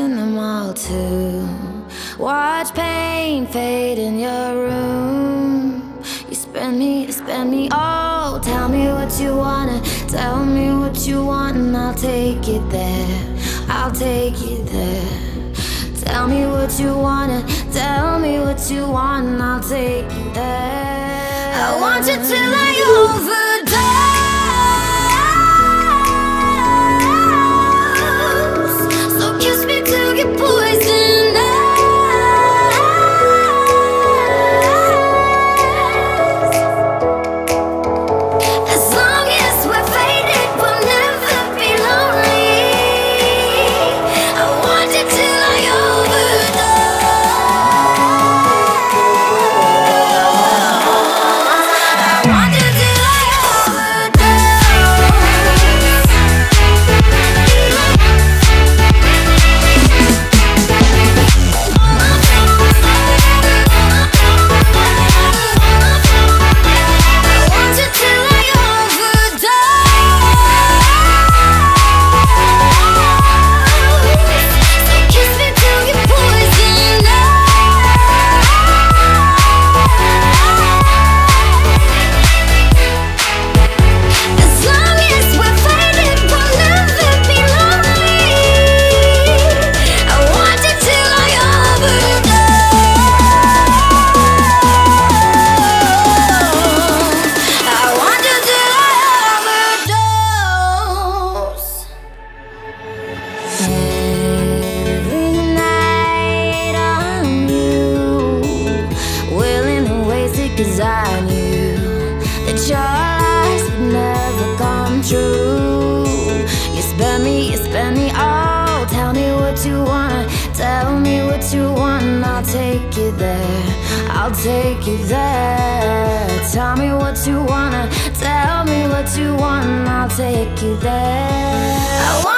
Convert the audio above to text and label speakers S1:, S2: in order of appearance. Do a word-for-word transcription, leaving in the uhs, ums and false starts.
S1: turn them all to watch pain fade in your room. You spend me, you spend me all. Tell me what you wanna, tell me what you want, and I'll take it there, I'll take it there. Tell me what you wanna, tell me what you want, and I'll take it there. I want you till I overdose. So kiss me till you're poisoned eyes. As long as we're faded, we'll never be lonely. I want you till I cause I knew that your lies would never come true. You spend me, you spend me all. Tell me what you wanna, tell me what you want, and I'll take it there, I'll take it there. Tell me what you wanna, tell me what you want, and I'll take it there. I want